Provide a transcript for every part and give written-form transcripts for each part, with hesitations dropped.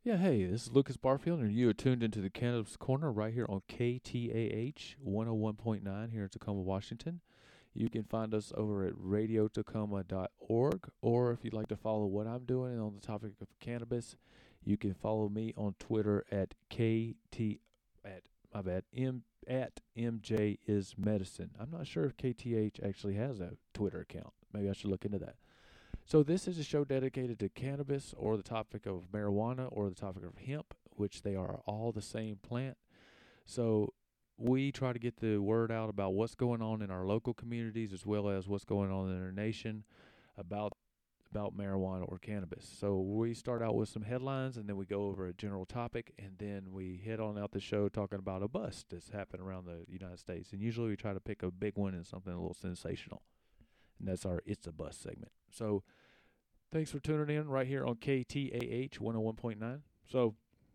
Yeah, hey, this is Lucas Barfield, and you are tuned into the Cannabis Corner right here on KTAH 101.9 here in Tacoma, Washington. You can find us over at radiotacoma.org, or if you'd like to follow what I'm doing on the topic of cannabis, you can follow me on Twitter at KT at my bad M at MJ is medicine. I'm not sure if KTH actually has a Twitter account. Maybe I should look into that. So this is a show dedicated to cannabis or the topic of marijuana or the topic of hemp, which they are all the same plant. So we try to get the word out about what's going on in our local communities as well as what's going on in our nation about marijuana or cannabis. So we start out with some headlines and then we go over a general topic and then we head on out the show talking about a bust that's happened around the United States. And usually we try to pick a big one and something a little sensational. And that's our It's a Bust segment. So thanks for tuning in right here on KTAH 101.9. So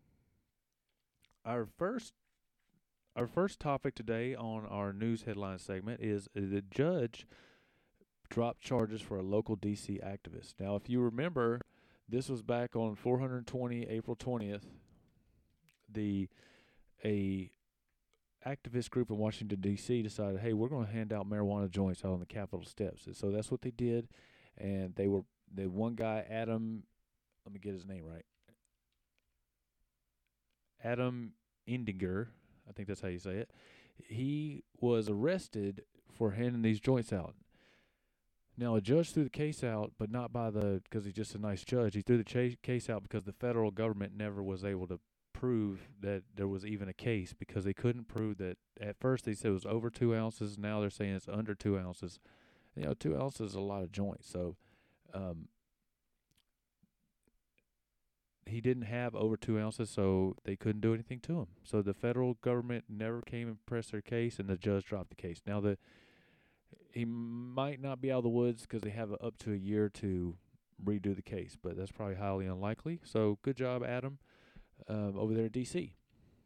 our first topic today on our news headline segment is the judge dropped charges for a local DC activist. Now, if you remember, this was back on 420 April 20th. A activist group in Washington D.C. decided, hey, we're going to hand out marijuana joints out on the Capitol steps. And so that's what they did, and the one guy, Adam, let me get his name right, Adam Indinger, I think that's how you say it. He was arrested for handing these joints out. Now, a judge threw the case out, but not because he's just a nice judge. He threw the case out because the federal government never was able to prove that there was even a case, because they couldn't prove that. At first they said it was over 2 ounces. Now they're saying it's under 2 ounces. 2 ounces is a lot of joints. So he didn't have over 2 ounces, so they couldn't do anything to him. So the federal government never came and pressed their case, and the judge dropped the case. Now, he might not be out of the woods because they have up to a year to redo the case, but that's probably highly unlikely. So good job, Adam, over there in D.C.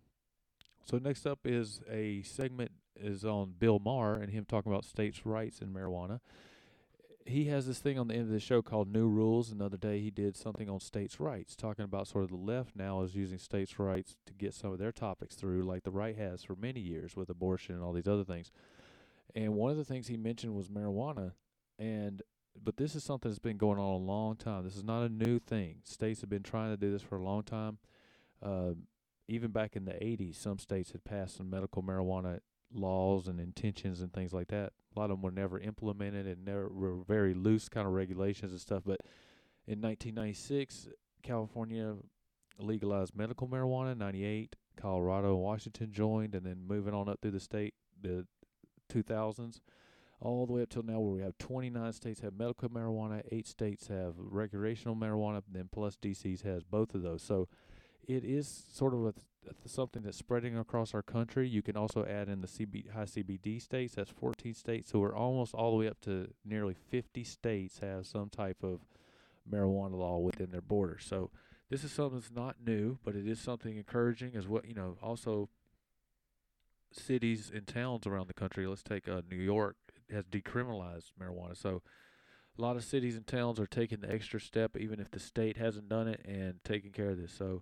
So next up is a segment is on Bill Maher and him talking about states' rights in marijuana. He has this thing on the end of the show called New Rules. Another day he did something on states' rights, talking about sort of the left now is using states' rights to get some of their topics through, like the right has for many years with abortion and all these other things. And one of the things he mentioned was marijuana, but this is something that's been going on a long time. This is not a new thing. States have been trying to do this for a long time. Even back in the 80s, some states had passed some medical marijuana laws and intentions and things like that. A lot of them were never implemented and never were very loose kind of regulations and stuff. But in 1996, California legalized medical marijuana. 98, Colorado and Washington joined, and then moving on up through the 2000s, all the way up till now, where we have 29 states have medical marijuana, 8 states have recreational marijuana, then plus DC's has both of those. So it is sort of something that's spreading across our country. You can also add in the high CBD states. That's 14 states. So we're almost all the way up to nearly 50 states have some type of marijuana law within their borders. So this is something that's not new, but it is something encouraging as well. Also cities and towns around the country. Let's take New York. It has decriminalized marijuana. So a lot of cities and towns are taking the extra step, even if the state hasn't done it, and taking care of this. So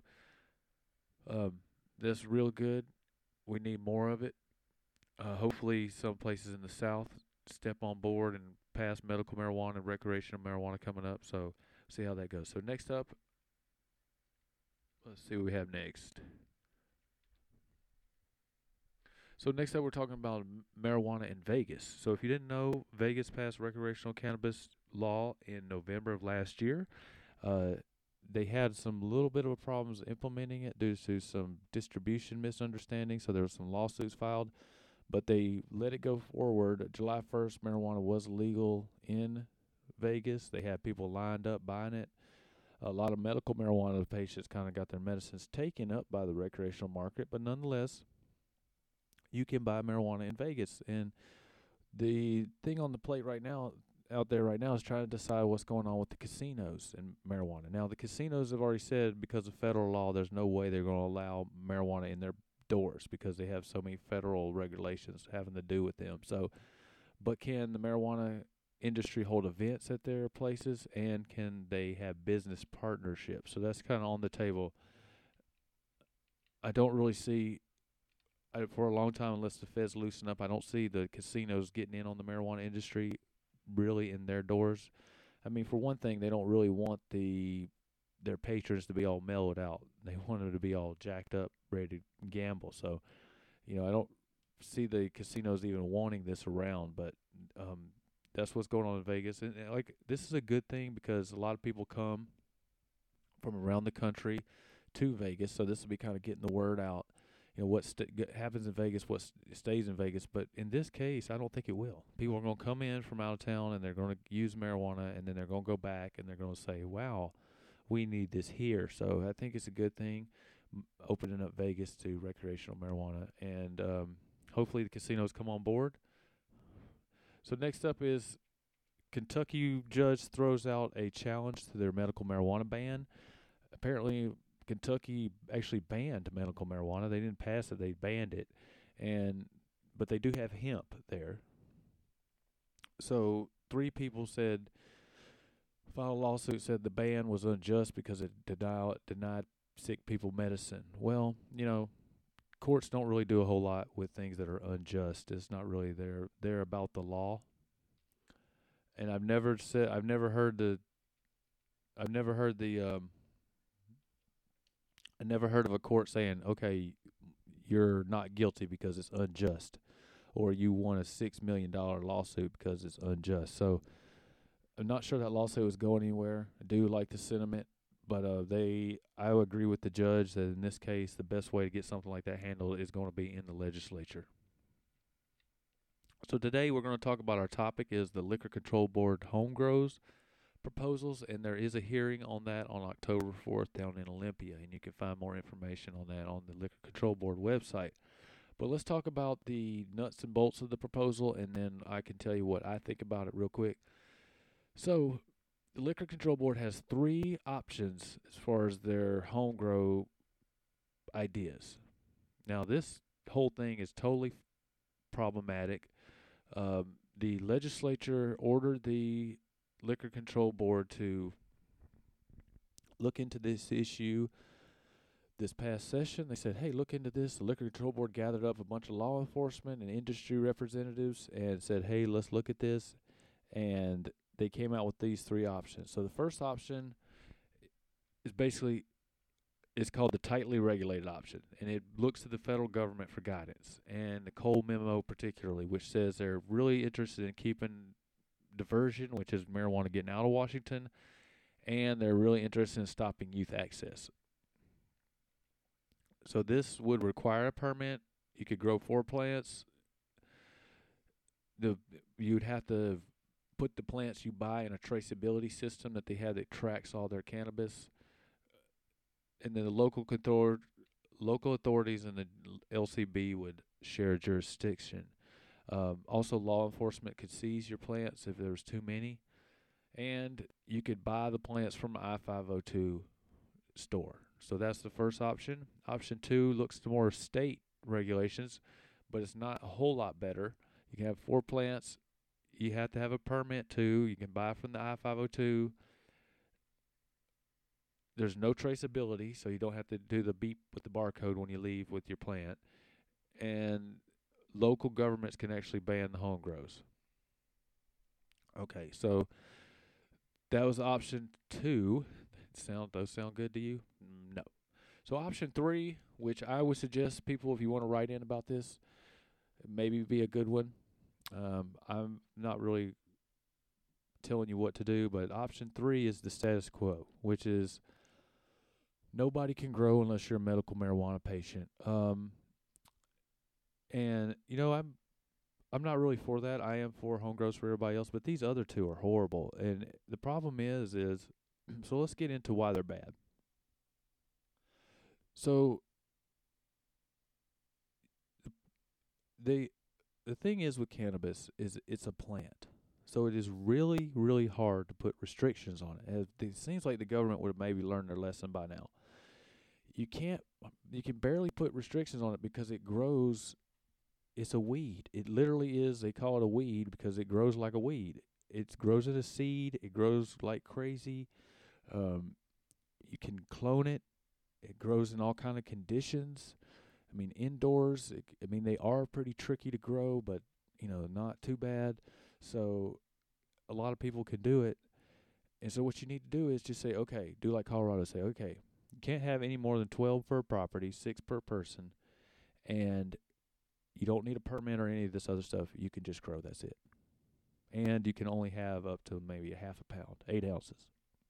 that's real good. We need more of it. Hopefully some places in the South step on board and pass medical marijuana and recreational marijuana coming up. So see how that goes. So next up, let's see what we have next. So next up, we're talking about marijuana in Vegas. So if you didn't know, Vegas passed recreational cannabis law in November of last year. They had some little bit of problems implementing it due to some distribution misunderstandings, so there were some lawsuits filed, but they let it go forward. July 1st, marijuana was legal in Vegas. They had people lined up buying it. A lot of medical marijuana patients kind of got their medicines taken up by the recreational market, but nonetheless, you can buy marijuana in Vegas. And the thing on the plate out there right now is trying to decide what's going on with the casinos and marijuana. Now, the casinos have already said because of federal law, there's no way they're going to allow marijuana in their doors because they have so many federal regulations having to do with them. So, but can the marijuana industry hold events at their places, and can they have business partnerships? So that's kind of on the table I don't really see for a long time, unless the feds loosen up, I don't see the casinos getting in on the marijuana industry really in their doors. I mean, for one thing, they don't really want their patrons to be all mellowed out. They want them to be all jacked up, ready to gamble. So, I don't see the casinos even wanting this around, but that's what's going on in Vegas. And like, this is a good thing because a lot of people come from around the country to Vegas, so this will be kind of getting the word out. What happens in Vegas, what stays in Vegas. But in this case, I don't think it will. People are going to come in from out of town, and they're going to use marijuana, and then they're going to go back, and they're going to say, wow, we need this here. So I think it's a good thing, opening up Vegas to recreational marijuana. And hopefully the casinos come on board. So next up is Kentucky judge throws out a challenge to their medical marijuana ban. Apparently, Kentucky actually banned medical marijuana. They didn't pass it; they banned it, but they do have hemp there. So 3 people filed a lawsuit, said the ban was unjust because it denied sick people medicine. Well, courts don't really do a whole lot with things that are unjust. It's not really they're about the law. And I've never heard of a court saying, okay, you're not guilty because it's unjust, or you won a $6 million lawsuit because it's unjust. So I'm not sure that lawsuit was going anywhere. I do like the sentiment, but I would agree with the judge that in this case, the best way to get something like that handled is going to be in the legislature. So today we're going to talk about, our topic is the Liquor Control Board home grows proposals, and there is a hearing on that on October 4th down in Olympia, and you can find more information on that on the Liquor Control Board website. But let's talk about the nuts and bolts of the proposal, and then I can tell you what I think about it real quick. So the Liquor Control Board has 3 options as far as their home grow ideas. Now, this whole thing is totally problematic. The legislature ordered the Liquor Control Board to look into this issue this past session. They said, hey, look into this. The Liquor Control Board gathered up a bunch of law enforcement and industry representatives and said, hey, let's look at this. And they came out with these 3 options. So the first option is it's called the tightly regulated option, and it looks to the federal government for guidance, and the Cole memo particularly, which says they're really interested in keeping diversion, which is marijuana getting out of Washington, and they're really interested in stopping youth access. So this would require a permit. You could grow 4 plants. You'd have to put the plants you buy in a traceability system that they have that tracks all their cannabis. And then the local authorities and the LCB would share jurisdiction. Also, law enforcement could seize your plants if there was too many. And you could buy the plants from an I-502 store. So that's the first option. Option 2 looks to more state regulations, but it's not a whole lot better. You can have 4 plants. You have to have a permit too. You can buy from the I-502. There's no traceability, so you don't have to do the beep with the barcode when you leave with your plant. And local governments can actually ban the home grows. Okay, so that was option 2. Those sound good to you? No. So option 3, which I would suggest people, if you want to write in about this, maybe be a good one. I'm not really telling you what to do, but option 3 is the status quo, which is nobody can grow unless you're a medical marijuana patient. And I'm not really for that. I am for home grows for everybody else, but these other 2 are horrible. And the problem is so let's get into why they're bad. So the thing is with cannabis is it's a plant. So it is really, really hard to put restrictions on it. It seems like the government would have maybe learned their lesson by now. You can barely put restrictions on it because it grows. It's a weed. It literally is. They call it a weed because it grows like a weed. It grows as a seed. It grows like crazy. You can clone it. It grows in all kind of conditions. I mean, indoors. They are pretty tricky to grow, but not too bad. So a lot of people can do it. And so what you need to do is just say, okay, do like Colorado. Say, okay, you can't have any more than 12 per property, 6 per person, and you don't need a permit or any of this other stuff. You can just grow. That's it. And you can only have up to maybe a half a pound, 8 ounces.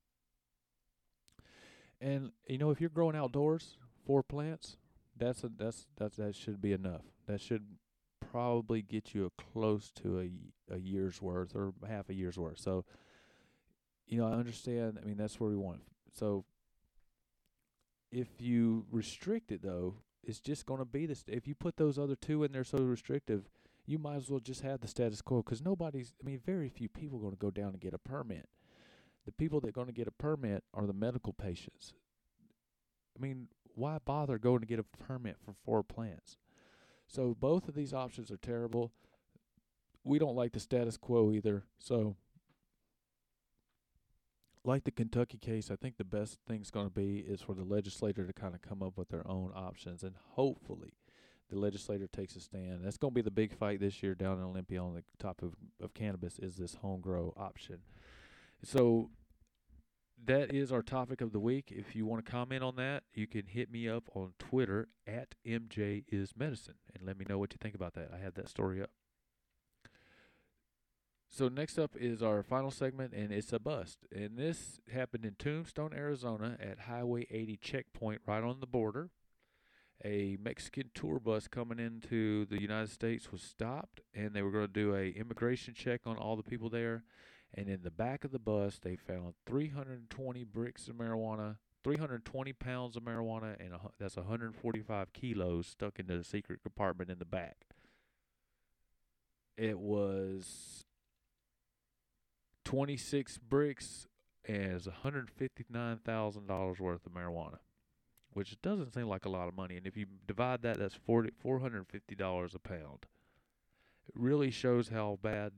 And if you're growing outdoors, 4 plants, that should be enough. That should probably get you close to a year's worth or half a year's worth. So, I understand. That's where we want. So, if you restrict it though, it's just going to be this. If you put those other 2 in there so restrictive, you might as well just have the status quo, because very few people are going to go down and get a permit. The people that are going to get a permit are the medical patients. Why bother going to get a permit for 4 plants? So both of these options are terrible. We don't like the status quo either. So, like the Kentucky case, I think the best thing's going to be is for the legislator to kind of come up with their own options, and hopefully the legislator takes a stand. That's going to be the big fight this year down in Olympia on the topic of cannabis, is this home grow option. So that is our topic of the week. If you want to comment on that, you can hit me up on Twitter at MJIsMedicine and let me know what you think about that. I had that story up. So next up is our final segment, and it's a bust. And this happened in Tombstone, Arizona at Highway 80 checkpoint right on the border. A Mexican tour bus coming into the United States was stopped, and they were going to do a immigration check on all the people there. And in the back of the bus, they found 320 bricks of marijuana, 320 pounds of marijuana, and that's 145 kilos stuck into the secret compartment in the back. It was 26 bricks and $159,000 worth of marijuana, which doesn't seem like a lot of money. And if you divide that, that's $450 a pound. It really shows how bad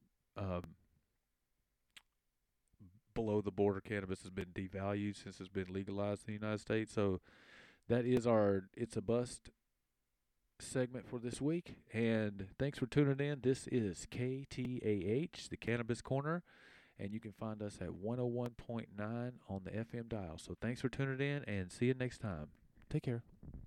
below the border cannabis has been devalued since it's been legalized in the United States. So that is our It's a Bust segment for this week. And thanks for tuning in. This is KTAH, the Cannabis Corner. And you can find us at 101.9 on the FM dial. So thanks for tuning in, and see you next time. Take care.